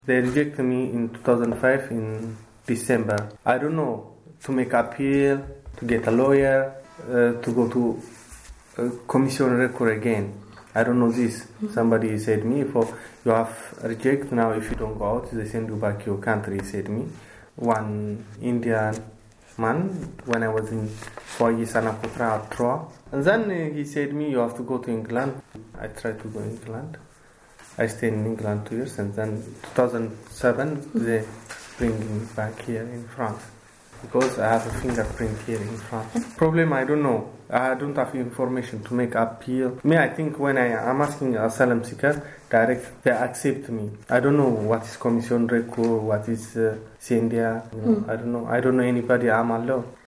They rejected me in 2005 in December. I don't know, to make appeal, to get a lawyer, to go to commission record again. I don't know this. Somebody said me, you have rejected now, if you don't go out, they send you back to your country, said me. One Indian man, when I was in Foyer Sanaputra at Troa. And then he said me, you have to go to England. I tried to go to England. I stayed in England 2 years, and then 2007 they bring me back here in France because I have a fingerprint here in France. Problem, I don't know. I don't have information to make appeal. I think when I'm asking asylum seeker, direct they accept me. I don't know what is commission record, what is Sendia. I don't know. I don't know anybody. I'm alone.